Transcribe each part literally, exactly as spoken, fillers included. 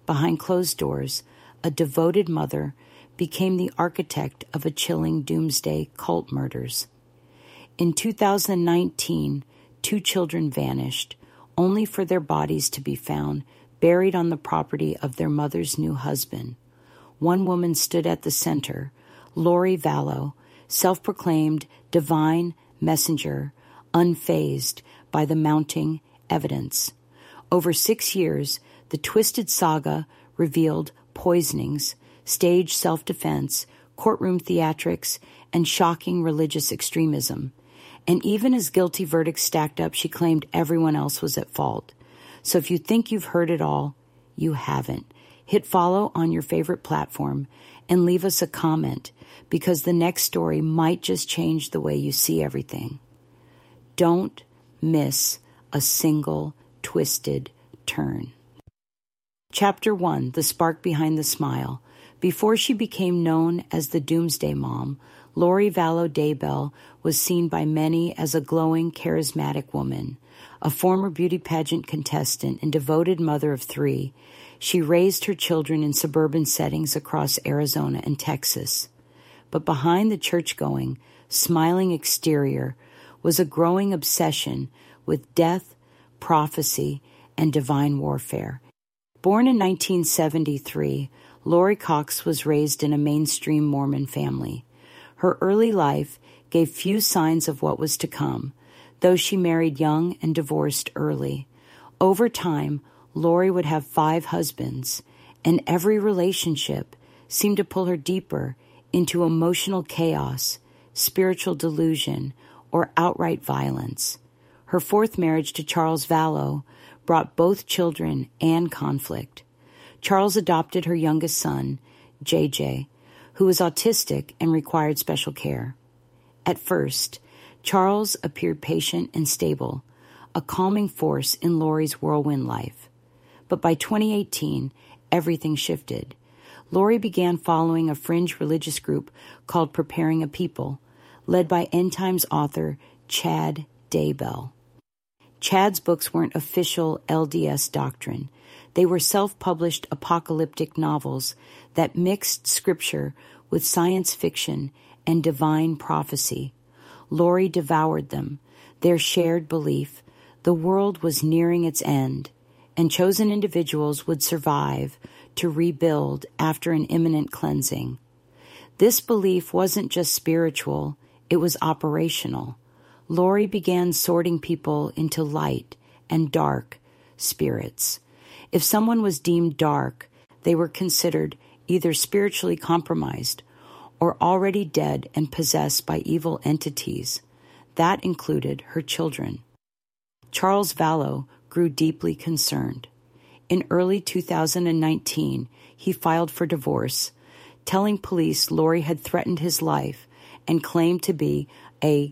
behind closed doors, a devoted mother became the architect of a chilling doomsday cult murders. In two thousand nineteen, two children vanished, only for their bodies to be found buried on the property of their mother's new husband. One woman stood at the center, Lori Vallow, self-proclaimed divine messenger, unfazed by the mounting evidence. Over six years, the twisted saga revealed poisonings, staged self-defense, courtroom theatrics, and shocking religious extremism. And even as guilty verdicts stacked up, she claimed everyone else was at fault. So if you think you've heard it all, you haven't. Hit follow on your favorite platform and leave us a comment, because the next story might just change the way you see everything. Don't miss a single twisted turn. Chapter one, The Spark Behind the Smile. Before she became known as the Doomsday Mom, Lori Vallow Daybell was seen by many as a glowing, charismatic woman. A former beauty pageant contestant and devoted mother of three, she raised her children in suburban settings across Arizona and Texas. But behind the church-going, smiling exterior was a growing obsession with death, prophecy, and divine warfare. Born in nineteen seventy-three, Lori Cox was raised in a mainstream Mormon family. Her early life gave few signs of what was to come, though she married young and divorced early. Over time, Lori would have five husbands, and every relationship seemed to pull her deeper into emotional chaos, spiritual delusion, or outright violence. Her fourth marriage to Charles Vallow brought both children and conflict. Charles adopted her youngest son, J J, who was autistic and required special care. At first, Charles appeared patient and stable, a calming force in Lori's whirlwind life. But by twenty eighteen, everything shifted. Lori began following a fringe religious group called Preparing a People, led by End Times author Chad Daybell. Chad's books weren't official L D S doctrine. They were self-published apocalyptic novels that mixed scripture with science fiction and divine prophecy. Lori devoured them, their shared belief the world was nearing its end, and chosen individuals would survive to rebuild after an imminent cleansing. This belief wasn't just spiritual, it was operational. Lori began sorting people into light and dark spirits. If someone was deemed dark, they were considered either spiritually compromised or already dead and possessed by evil entities. That included her children. Charles Vallow grew deeply concerned. In early two thousand nineteen, he filed for divorce, telling police Lori had threatened his life and claimed to be a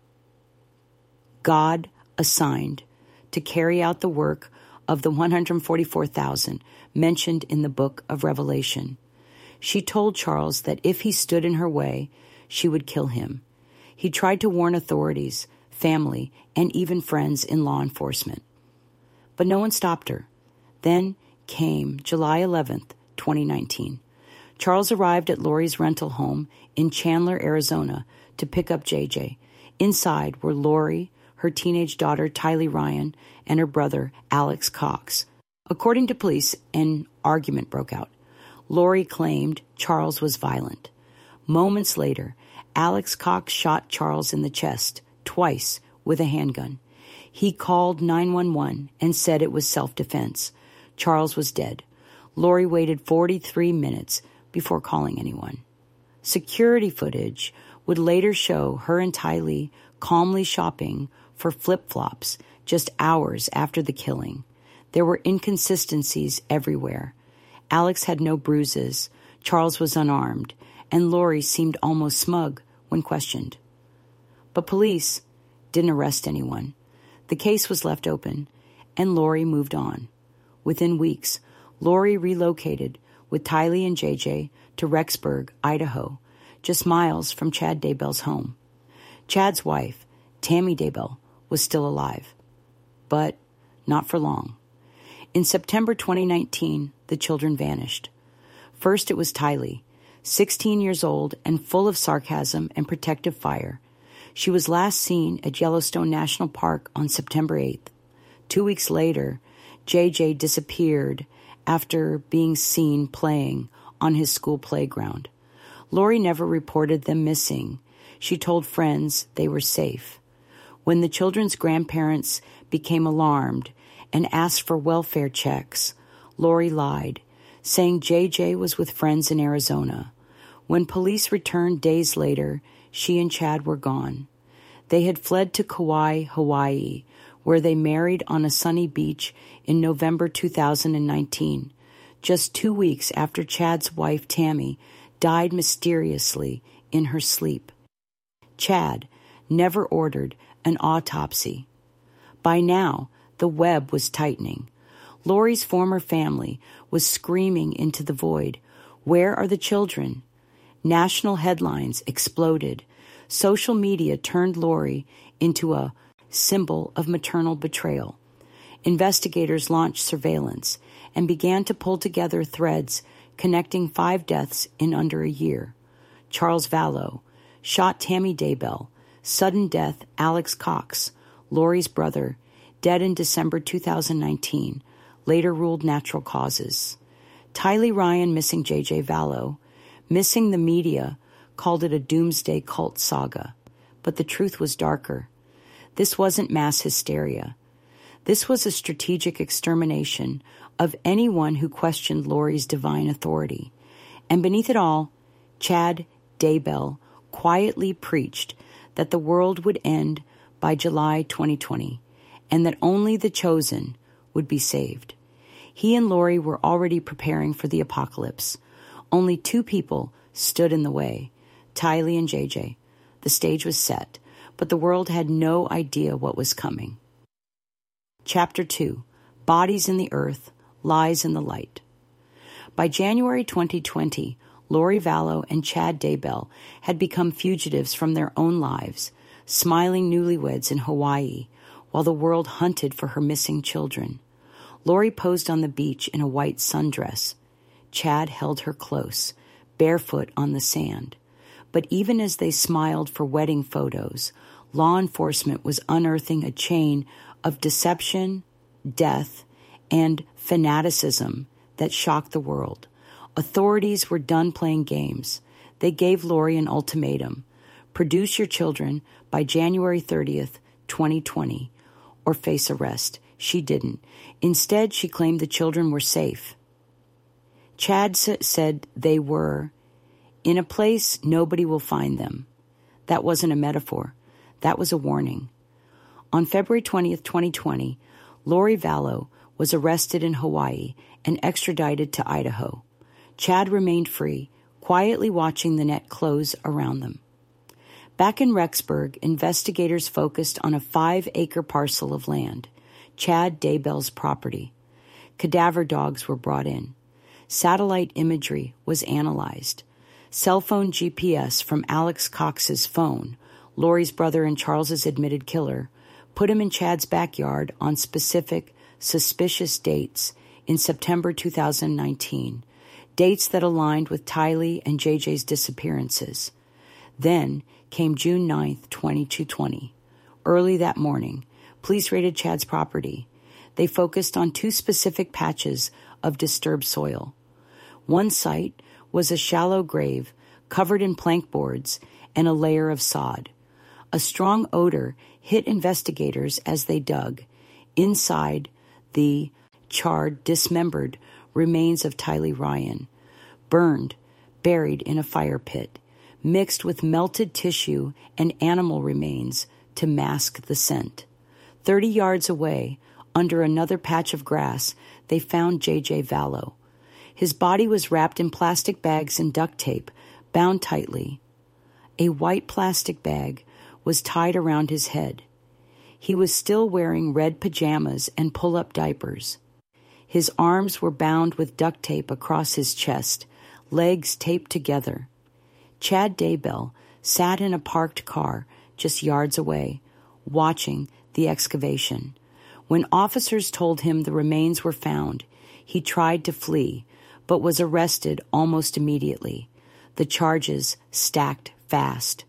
God assigned to carry out the work of the one hundred forty-four thousand mentioned in the book of Revelation. She told Charles that if he stood in her way, she would kill him. He tried to warn authorities, family, and even friends in law enforcement. But no one stopped her. Then came July eleventh, twenty nineteen. Charles arrived at Lori's rental home in Chandler, Arizona, to pick up J J. Inside were Lori, her teenage daughter Tylee Ryan, and her brother Alex Cox. According to police, an argument broke out. Lori claimed Charles was violent. Moments later, Alex Cox shot Charles in the chest, twice, with a handgun. He called nine one one and said it was self-defense. Charles was dead. Lori waited forty-three minutes before calling anyone. Security footage would later show her and Tylee calmly shopping for flip-flops just hours after the killing. There were inconsistencies everywhere. Alex had no bruises, Charles was unarmed, and Lori seemed almost smug when questioned. But police didn't arrest anyone. The case was left open, and Lori moved on. Within weeks, Lori relocated with Tylee and J J to Rexburg, Idaho, just miles from Chad Daybell's home. Chad's wife, Tammy Daybell, was still alive, but not for long. In September twenty nineteen, the children vanished. First, it was Tylee, sixteen years old and full of sarcasm and protective fire. She was last seen at Yellowstone National Park on September eighth. Two weeks later, J J disappeared after being seen playing on his school playground. Lori never reported them missing. She told friends they were safe. When the children's grandparents became alarmed and asked for welfare checks, Lori lied, saying J J was with friends in Arizona. When police returned days later, she and Chad were gone. They had fled to Kauai, Hawaii, where they married on a sunny beach in November two thousand nineteen, just two weeks after Chad's wife, Tammy, died mysteriously in her sleep. Chad never ordered an autopsy. By now, the web was tightening. Lori's former family was screaming into the void, "Where are the children?" National headlines exploded. Social media turned Lori into a symbol of maternal betrayal. Investigators launched surveillance and began to pull together threads connecting five deaths in under a year. Charles Vallow shot Tammy Daybell. Sudden death Alex Cox, Lori's brother, dead in December two thousand nineteen, later ruled natural causes. Tylee Ryan missing J J Vallow. Missing the media called it a doomsday cult saga. But the truth was darker. This wasn't mass hysteria. This was a strategic extermination of anyone who questioned Lori's divine authority. And beneath it all, Chad Daybell quietly preached that the world would end by July twenty twenty, and that only the chosen would be saved. He and Lori were already preparing for the apocalypse. Only two people stood in the way, Tylee and J J. The stage was set, but the world had no idea what was coming. Chapter two, Bodies in the Earth, Lies in the Light. By January twenty twenty, Lori Vallow and Chad Daybell had become fugitives from their own lives, smiling newlyweds in Hawaii, while the world hunted for her missing children. Lori posed on the beach in a white sundress. Chad held her close, barefoot on the sand. But even as they smiled for wedding photos, law enforcement was unearthing a chain of deception, death, and fanaticism that shocked the world. Authorities were done playing games. They gave Lori an ultimatum: produce your children by January thirtieth, twenty twenty, or face arrest. She didn't. Instead, she claimed the children were safe. Chad s- said they were in a place nobody will find them. That wasn't a metaphor. That was a warning. On February twentieth, twenty twenty, Lori Vallow was arrested in Hawaii and extradited to Idaho. Chad remained free, quietly watching the net close around them. Back in Rexburg, investigators focused on a five-acre parcel of land, Chad Daybell's property. Cadaver dogs were brought in. Satellite imagery was analyzed. Cell phone G P S from Alex Cox's phone, Lori's brother and Charles's admitted killer, put him in Chad's backyard on specific, suspicious dates in September two thousand nineteen, dates that aligned with Tylee and J J's disappearances. Then came June ninth, twenty twenty. Early that morning, police raided Chad's property. They focused on two specific patches of disturbed soil. One site was a shallow grave covered in plank boards and a layer of sod. A strong odor hit investigators as they dug. Inside, the charred, dismembered remains of Tylee Ryan, burned, buried in a fire pit, mixed with melted tissue and animal remains to mask the scent. Thirty yards away, under another patch of grass, they found J J Vallow. His body was wrapped in plastic bags and duct tape, bound tightly. A white plastic bag was tied around his head. He was still wearing red pajamas and pull-up diapers. His arms were bound with duct tape across his chest, legs taped together. Chad Daybell sat in a parked car just yards away, watching the excavation. When officers told him the remains were found, he tried to flee, but was arrested almost immediately. The charges stacked fast.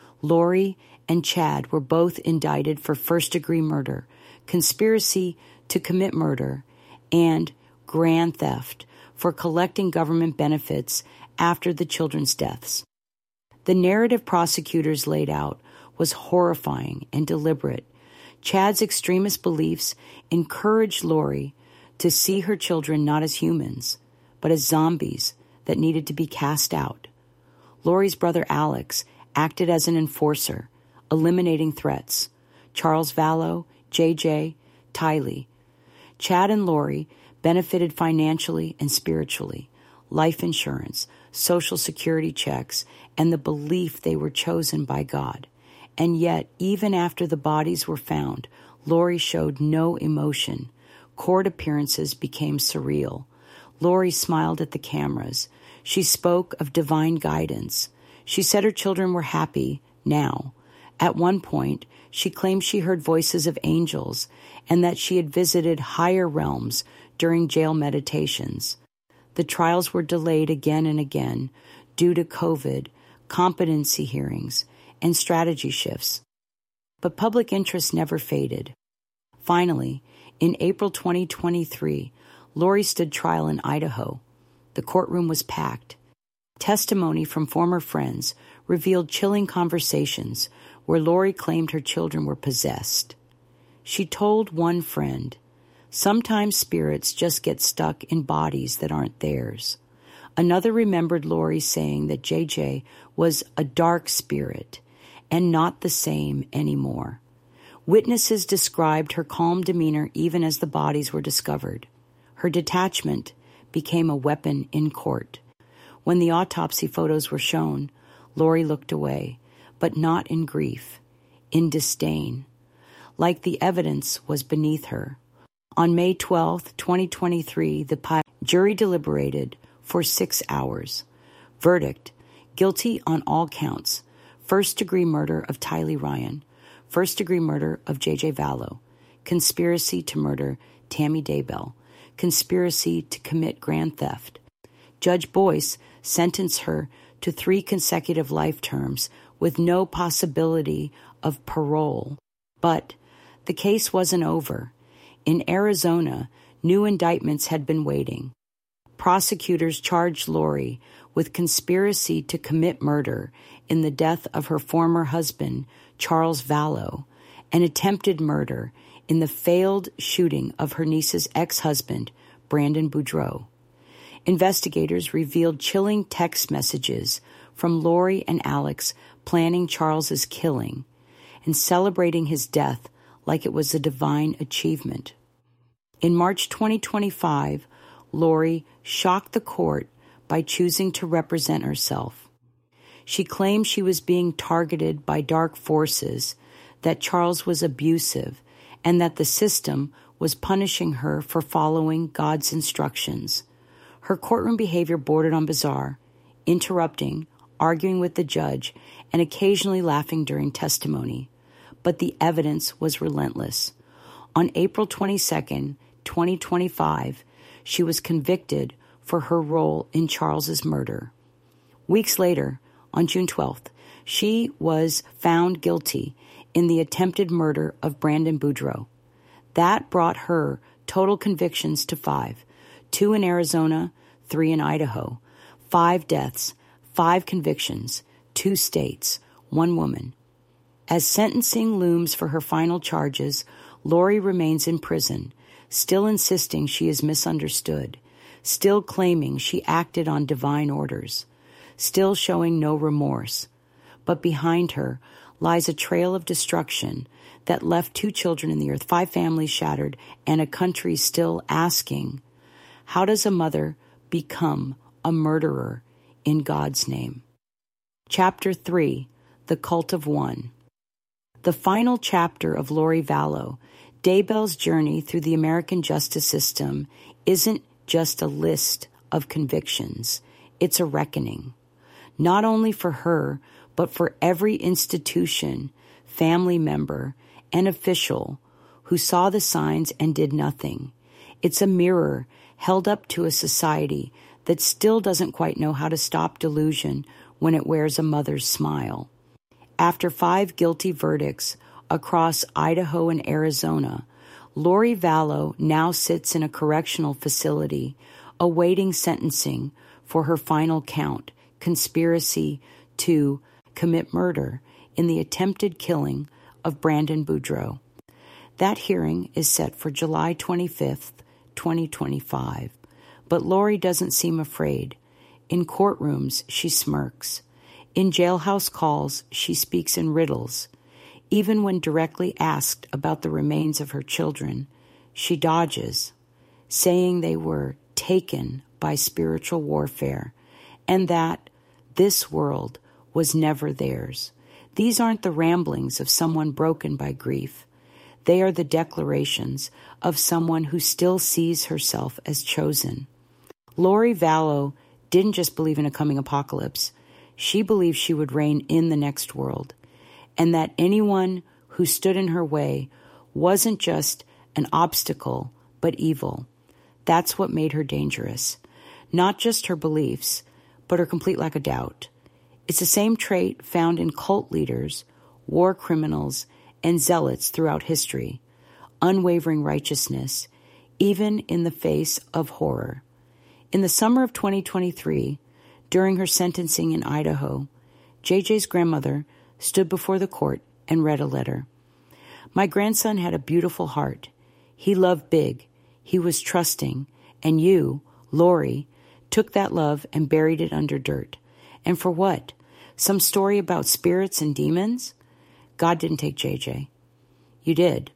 Lori and Chad were both indicted for first-degree murder, conspiracy to commit murder, and grand theft for collecting government benefits after the children's deaths. The narrative prosecutors laid out was horrifying and deliberate. Chad's extremist beliefs encouraged Lori to see her children not as humans, but as zombies that needed to be cast out. Lori's brother Alex acted as an enforcer, eliminating threats. Charles Vallow, J J, Tylee. Chad and Lori benefited financially and spiritually. Life insurance, Social Security checks, and the belief they were chosen by God. And yet, even after the bodies were found, Lori showed no emotion. Court appearances became surreal. Lori smiled at the cameras. She spoke of divine guidance. She said her children were happy now. At one point, she claimed she heard voices of angels and that she had visited higher realms during jail meditations. The trials were delayed again and again due to COVID, competency hearings, and strategy shifts. But public interest never faded. Finally, in April twenty twenty-three, Lori stood trial in Idaho. The courtroom was packed. Testimony from former friends revealed chilling conversations where Lori claimed her children were possessed. She told one friend, "Sometimes spirits just get stuck in bodies that aren't theirs." Another remembered Lori saying that J J was a dark spirit and not the same anymore. Witnesses described her calm demeanor even as the bodies were discovered. Her detachment became a weapon in court. When the autopsy photos were shown, Lori looked away, but not in grief, in disdain, like the evidence was beneath her. On May twelfth, twenty twenty-three, the jury deliberated for six hours. Verdict: guilty on all counts. First-degree murder of Tylee Ryan. First-degree murder of J J Vallow. Conspiracy to murder Tammy Daybell. Conspiracy to commit grand theft. Judge Boyce sentenced her to three consecutive life terms with no possibility of parole. But the case wasn't over. In Arizona, new indictments had been waiting. Prosecutors charged Lori with conspiracy to commit murder in the death of her former husband, Charles Vallow, and attempted murder in the failed shooting of her niece's ex-husband, Brandon Boudreaux. Investigators revealed chilling text messages from Lori and Alex planning Charles's killing and celebrating his death like it was a divine achievement. In March twenty twenty-five, Lori shocked the court by choosing to represent herself. She claimed she was being targeted by dark forces, that Charles was abusive, and that the system was punishing her for following God's instructions. Her courtroom behavior bordered on bizarre, interrupting, arguing with the judge, and occasionally laughing during testimony. But the evidence was relentless. On April twenty-second, twenty twenty-five, she was convicted for her role in Charles's murder. Weeks later, on June twelfth, she was found guilty in the attempted murder of Brandon Boudreaux. That brought her total convictions to five, two in Arizona, three in Idaho, five deaths, five convictions, two states, one woman. As sentencing looms for her final charges, Lori remains in prison, still insisting she is misunderstood, still claiming she acted on divine orders, still showing no remorse. But behind her lies a trail of destruction that left two children in the earth, five families shattered, and a country still asking, how does a mother become a murderer in God's name? Chapter three, The Cult of One. The final chapter of Lori Vallow, Daybell's journey through the American justice system, isn't just a list of convictions. It's a reckoning. Not only for her, but for every institution, family member, and official who saw the signs and did nothing. It's a mirror held up to a society that still doesn't quite know how to stop delusion when it wears a mother's smile. After five guilty verdicts across Idaho and Arizona, Lori Vallow now sits in a correctional facility awaiting sentencing for her final count, conspiracy to commit murder in the attempted killing of Brandon Boudreaux. That hearing is set for July twenty-fifth, twenty twenty-five. But Lori doesn't seem afraid. In courtrooms, she smirks. In jailhouse calls, she speaks in riddles. Even when directly asked about the remains of her children, she dodges, saying they were taken by spiritual warfare and that this world was never theirs. These aren't the ramblings of someone broken by grief. They are the declarations of someone who still sees herself as chosen. Lori Vallow didn't just believe in a coming apocalypse. She believed she would reign in the next world, and that anyone who stood in her way wasn't just an obstacle, but evil. That's what made her dangerous. Not just her beliefs, but her complete lack of doubt. It's the same trait found in cult leaders, war criminals, and zealots throughout history. Unwavering righteousness, even in the face of horror. In the summer of twenty twenty-three, during her sentencing in Idaho, J J's grandmother stood before the court and read a letter. My grandson had a beautiful heart. He loved big. He was trusting. And you, Lori, took that love and buried it under dirt. And for what? Some story about spirits and demons? God didn't take J J. You did.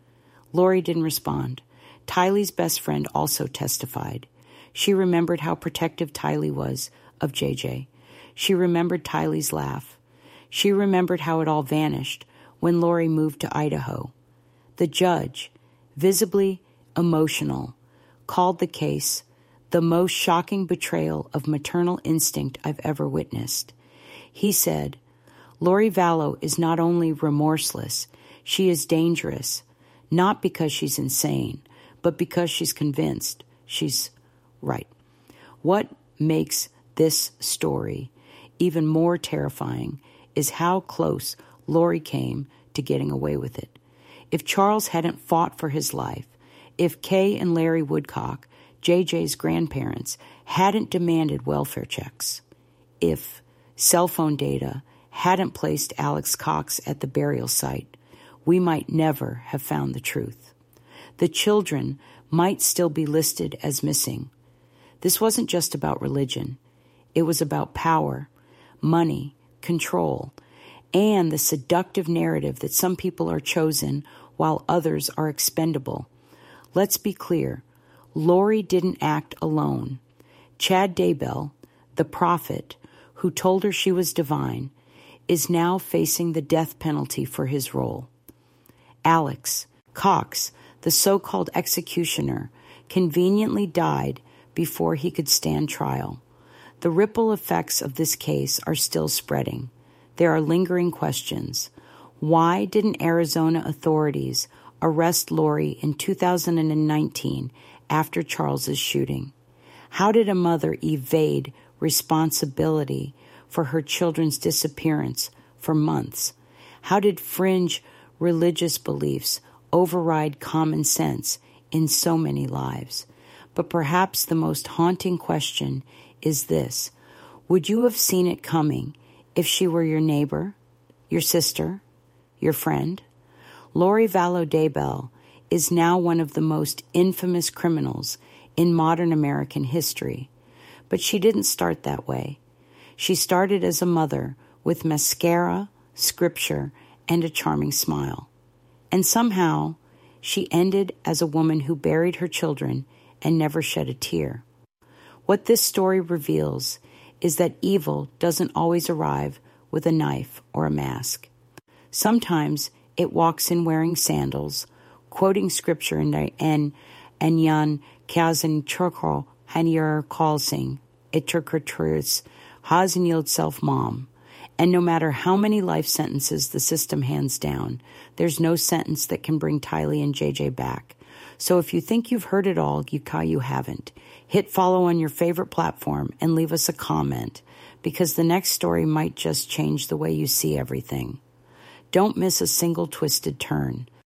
Lori didn't respond. Tylee's best friend also testified. She remembered how protective Tylee was of J J. She remembered Tylee's laugh. She remembered how it all vanished when Lori moved to Idaho. The judge, visibly emotional, called the case the most shocking betrayal of maternal instinct I've ever witnessed. He said, Lori Vallow is not only remorseless, she is dangerous, not because she's insane, but because she's convinced she's right. What makes this story even more terrifying is how close Lori came to getting away with it. If Charles hadn't fought for his life, if Kay and Larry Woodcock, J J's grandparents, hadn't demanded welfare checks, if cell phone data hadn't placed Alex Cox at the burial site, we might never have found the truth. The children might still be listed as missing. This wasn't just about religion. It was about power, money, control, and the seductive narrative that some people are chosen while others are expendable. Let's be clear. Lori didn't act alone. Chad Daybell, the prophet who told her she was divine, is now facing the death penalty for his role. Alex Cox, the so-called executioner, conveniently died before he could stand trial. The ripple effects of this case are still spreading. There are lingering questions. Why didn't Arizona authorities arrest Lori in two thousand nineteen after Charles's shooting? How did a mother evade responsibility for her children's disappearance for months? How did fringe religious beliefs override common sense in so many lives? But perhaps the most haunting question is this. Would you have seen it coming if she were your neighbor, your sister, your friend? Lori Vallow Daybell is now one of the most infamous criminals in modern American history. But she didn't start that way. She started as a mother with mascara, scripture, and a charming smile. And somehow, she ended as a woman who buried her children and never shed a tear. What this story reveals is that evil doesn't always arrive with a knife or a mask. Sometimes it walks in wearing sandals, quoting scripture in en Enyan Kazan Churko Hanyar Kalsing, Iturkurtrus Hazinyild Self Mom, And no matter how many life sentences the system hands down, there's no sentence that can bring Tylee and J J back. So if you think you've heard it all, you you haven't. Hit follow on your favorite platform and leave us a comment, because the next story might just change the way you see everything. Don't miss a single twisted turn.